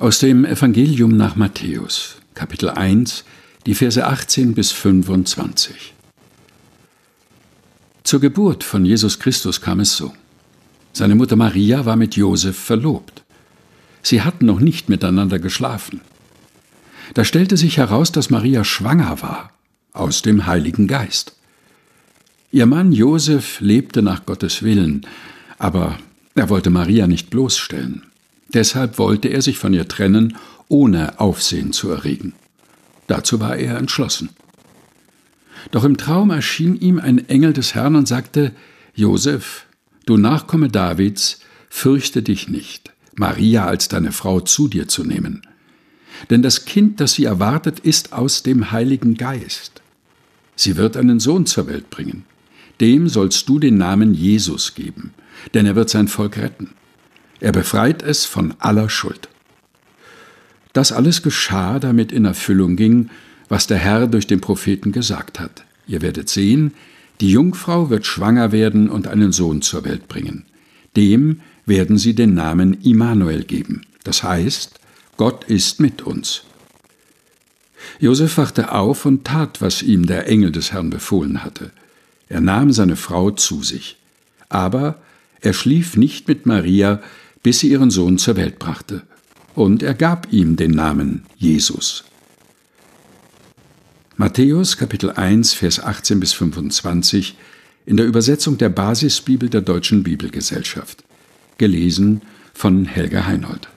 Aus dem Evangelium nach Matthäus, Kapitel 1, die Verse 18 bis 25. Zur Geburt von Jesus Christus kam es so. Seine Mutter Maria war mit Josef verlobt. Sie hatten noch nicht miteinander geschlafen. Da stellte sich heraus, dass Maria schwanger war, aus dem Heiligen Geist. Ihr Mann Josef lebte nach Gottes Willen, aber er wollte Maria nicht bloßstellen. Deshalb wollte er sich von ihr trennen, ohne Aufsehen zu erregen. Dazu war er entschlossen. Doch im Traum erschien ihm ein Engel des Herrn und sagte: Josef, du Nachkomme Davids, fürchte dich nicht, Maria als deine Frau zu dir zu nehmen. Denn das Kind, das sie erwartet, ist aus dem Heiligen Geist. Sie wird einen Sohn zur Welt bringen. Dem sollst du den Namen Jesus geben, denn er wird sein Volk retten. Er befreit es von aller Schuld. Das alles geschah, damit in Erfüllung ging, was der Herr durch den Propheten gesagt hat. Ihr werdet sehen, die Jungfrau wird schwanger werden und einen Sohn zur Welt bringen. Dem werden sie den Namen Immanuel geben. Das heißt, Gott ist mit uns. Josef wachte auf und tat, was ihm der Engel des Herrn befohlen hatte. Er nahm seine Frau zu sich. Aber er schlief nicht mit Maria, bis sie ihren Sohn zur Welt brachte. Und er gab ihm den Namen Jesus. Matthäus, Kapitel 1, Vers 18 bis 25, in der Übersetzung der Basisbibel der Deutschen Bibelgesellschaft. Gelesen von Helga Heinold.